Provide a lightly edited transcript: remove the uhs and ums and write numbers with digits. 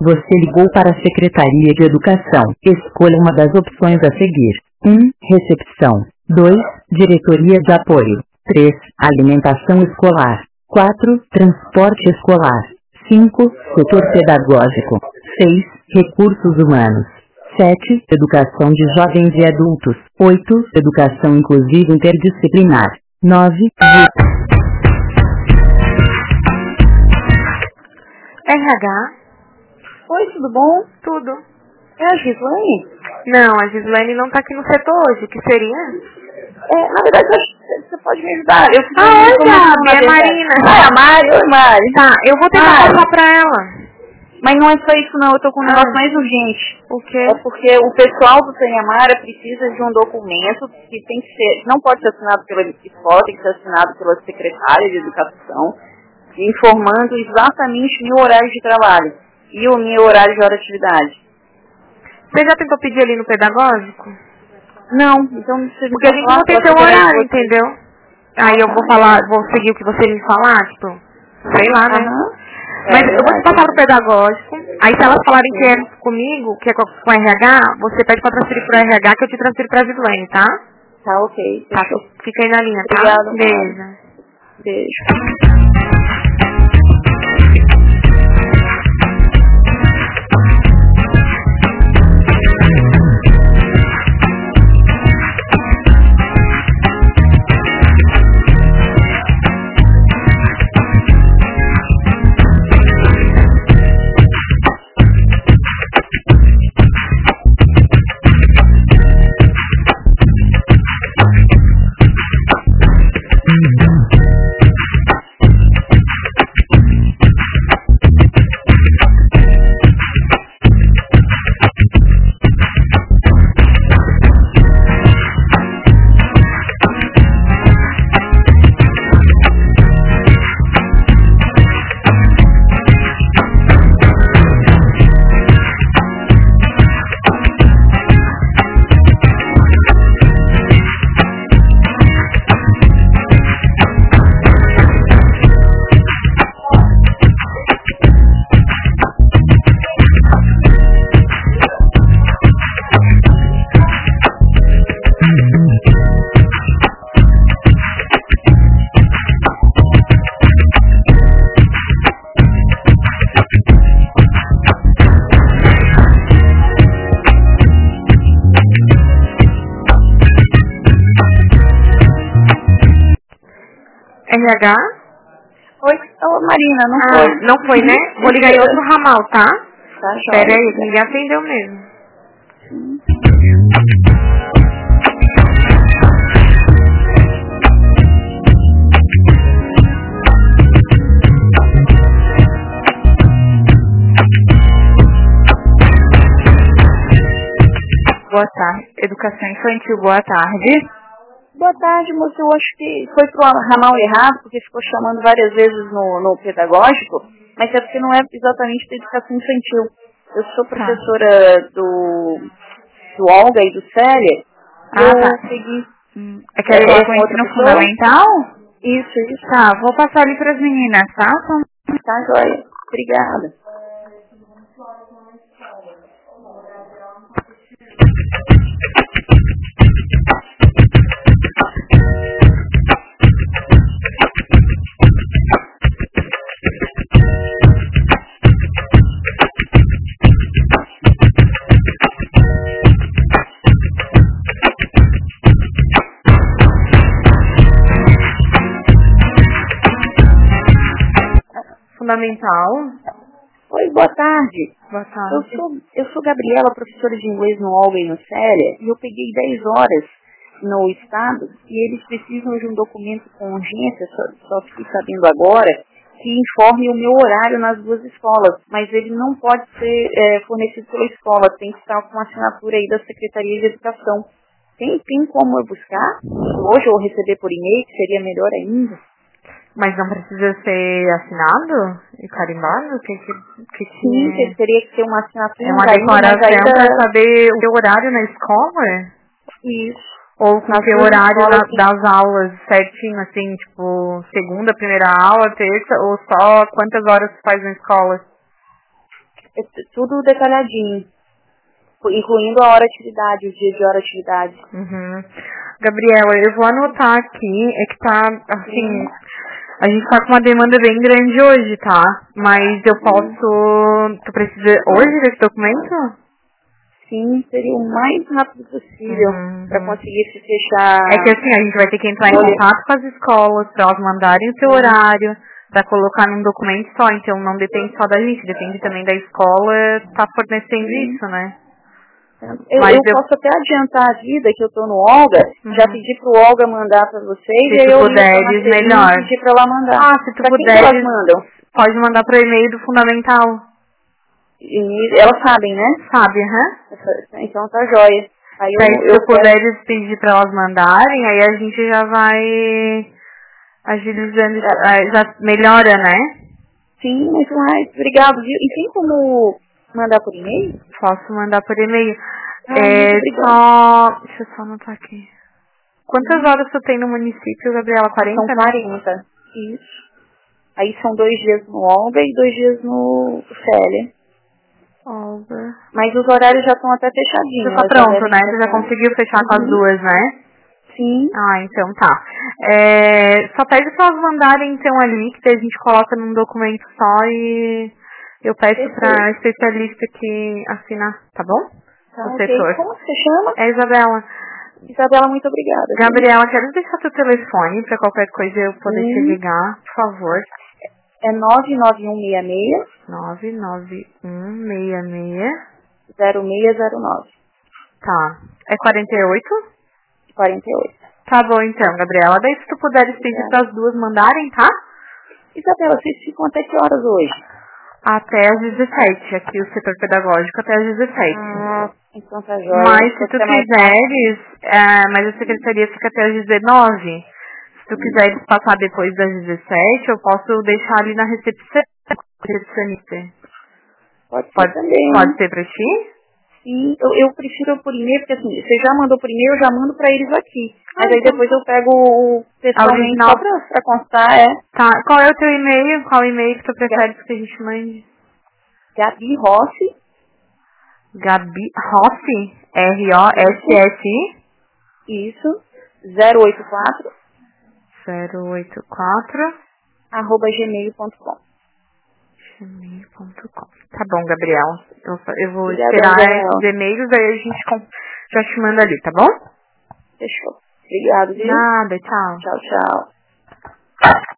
Você ligou para a Secretaria de Educação. Escolha uma das opções a seguir. 1. Recepção. 2. Diretoria de apoio. 3. Alimentação escolar. 4. Transporte escolar. 5. Setor pedagógico. 6. Recursos humanos. 7. Educação de jovens e adultos. 8. Educação inclusiva interdisciplinar. 9. RH. Oi, tudo bom? Tudo. É a Gislaine? Não, a Gislaine não tá aqui no setor hoje. O que seria? Na verdade, você pode me ajudar. Eu fiz oi, Gabi, é Marina. É a Mari, oi, Mari. Tá, eu vou tentar passar pra ela. Mas não é só isso não, eu tô com um negócio mais urgente. O quê? É porque o pessoal do Tenhamara precisa de um documento que tem que ser, não pode ser assinado pela escola, tem que ser assinado pela secretária de educação, informando exatamente o meu horário de trabalho e o meu horário de hora de atividade. Você já tentou pedir ali no pedagógico? Não, então você porque a gente não tem seu horário, entendeu? Aí eu vou falar, vou seguir o que você me falar, tipo, sei lá, né? Mas eu vou te passar pro pedagógico, aí se elas falarem que é comigo, que é com o RH, você pede pra transferir pro RH que eu te transfiro pra Gislaine, tá? Tá, ok. Tá, fica aí na linha, tá? Obrigada. Beijo. Beijo. RH? Oi, Marina, não foi. Não foi, né? Vou ligar em outro ramal, tá? Tá, joia. Pera aí, ninguém atendeu mesmo. Boa tarde. Educação Infantil, boa tarde. Boa tarde, moça. Eu acho que foi pro ramal errado, porque ficou chamando várias vezes no pedagógico, mas é porque não é exatamente da educação infantil. Eu sou professora do Olga e do Célia. Eu segui. É que é com ensino fundamental? Isso. Tá, vou passar ali para as meninas, tá? Tá, joia. Obrigada. Fundamental. Oi, boa tarde. Boa tarde. Eu sou Gabriela, professora de inglês no Olga e no Célia, e eu peguei 10 horas no estado e eles precisam de um documento com urgência, só fiquei sabendo agora, que informe o meu horário nas duas escolas, mas ele não pode ser fornecido pela escola, tem que estar com a assinatura aí da Secretaria de Educação. Tem como eu buscar? Hoje ou receber por e-mail, que seria melhor ainda. Mas não precisa ser assinado e carimbado? Sim, teria que ter uma assinatura. É uma declaração para saber o teu horário na escola? Isso. Ou com o teu horário das aulas certinho, assim, tipo, segunda, primeira aula, terça, ou só quantas horas tu faz na escola? tudo detalhadinho, incluindo a hora atividade, os dias de hora atividade. Gabriela, eu vou anotar aqui, é que tá, assim, a gente tá com uma demanda bem grande hoje, tá? Mas eu posso, tu precisa hoje desse documento? Sim, seria o mais rápido possível para conseguir se fechar. É que assim, a gente vai ter que entrar em contato com as escolas para elas mandarem o seu horário, para colocar num documento só, então não depende só da gente, depende também da escola tá fornecendo isso, né? Eu posso até adiantar a vida que eu tô no Olga, já pedi pro Olga mandar para vocês, se e aí eu puderes, melhor. Pedir para ela mandar. Se tu pra puderes, quem elas mandam? Pode mandar pro e-mail do Fundamental. E elas sabem, né? Sabe, Então tá jóia. Aí se eu puderes pedir para elas mandarem, aí a gente já vai agilizando, já melhora, né? Sim, muito mais. Obrigado, viu? E tem como mandar por e-mail? Posso mandar por e-mail. Deixa eu só anotar aqui. Quantas horas tu tem no município, Gabriela? 40? São 40. Isso. Aí são 2 dias no Olga e 2 dias no Célia. Olga. Mas os horários já estão até fechadinhos. Já tá pronto, né? Você já conseguiu fechar com as duas, né? Sim. Então tá. Só pede pra elas mandarem então ali, que daí a gente coloca num documento só e eu peço pra especialista que assinar, tá bom? Tá, O ok. setor. Como você chama? É Isabela. Isabela, muito obrigada. Gabriela, quero deixar teu telefone pra qualquer coisa eu poder te ligar, por favor. É 99166 0609. Tá. É 48? 48. Tá bom então, Gabriela. Daí se tu puderes pedir para as duas mandarem, tá? Isabela, vocês ficam até que horas hoje? Até às 17, aqui o setor pedagógico até às 17. Então tá jóia. Mas se tu quiseres, mas a secretaria fica até às 19. Se tu quiseres passar depois das 17, eu posso deixar ali na recepcionista. Pode ser também. Pode ser pra ti? Sim, eu prefiro por e-mail, porque assim, você já mandou por e-mail, eu já mando pra eles aqui. Mas aí depois eu pego pessoalmente só pra constar, Tá, qual é o teu e-mail? Qual e-mail que tu prefere que a gente mande? Gabi Rossi. Gabi Rossi? R-O-S-S-I? Isso. 084 gmail.com. Tá bom, Gabriel. Eu vou Obrigada, esperar Gabriel. esses e-mails, aí a gente já te manda ali, tá bom? Fechou. Obrigado, viu? Nada, tchau. Tchau, tchau.